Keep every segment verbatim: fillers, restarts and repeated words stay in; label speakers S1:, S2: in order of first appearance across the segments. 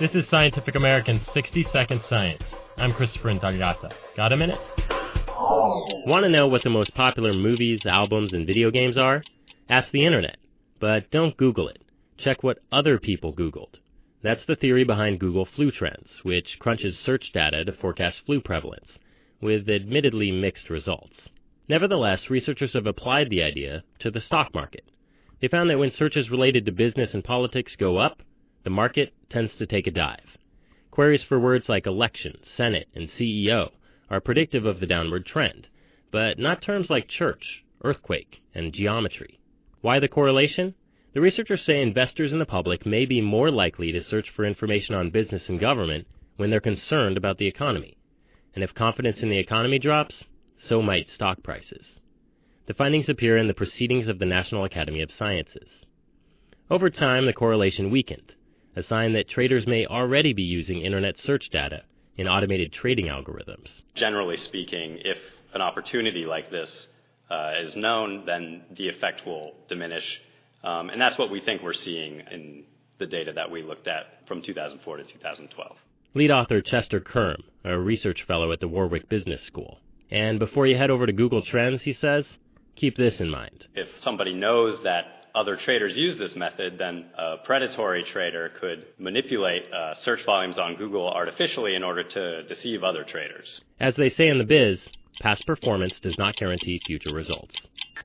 S1: This is Scientific American's sixty second Science. I'm Christopher Intagliata. Got a minute?
S2: Want to know what the most popular movies, albums, and video games are? Ask the internet. But don't Google it. Check what other people Googled. That's the theory behind Google Flu Trends, which crunches search data to forecast flu prevalence, with admittedly mixed results. Nevertheless, researchers have applied the idea to the stock market. They found that when searches related to business and politics go up, the market tends to take a dive. Queries for words like election, Senate, and C E O are predictive of the downward trend, but not terms like church, earthquake, and geometry. Why the correlation? The researchers say investors and the public may be more likely to search for information on business and government when they're concerned about the economy. And if confidence in the economy drops, so might stock prices. The findings appear in the Proceedings of the National Academy of Sciences. Over time, the correlation weakened, a sign that traders may already be using internet search data in automated trading algorithms.
S3: Generally speaking, if an opportunity like this uh, is known, then the effect will diminish. Um, and that's what we think we're seeing in the data that we looked at from two thousand four to two thousand twelve.
S2: Lead author Chester Kerm, a research fellow at the Warwick Business School. And before you head over to Google Trends, he says, keep this in mind.
S3: If somebody knows that other traders use this method, then a predatory trader could manipulate uh, search volumes on Google artificially in order to deceive other traders.
S2: As they say in the biz, past performance does not guarantee future results.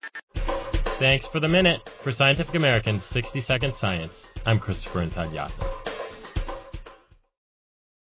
S1: Thanks for the minute. For Scientific American's sixty second Science, I'm Christopher Intagliata.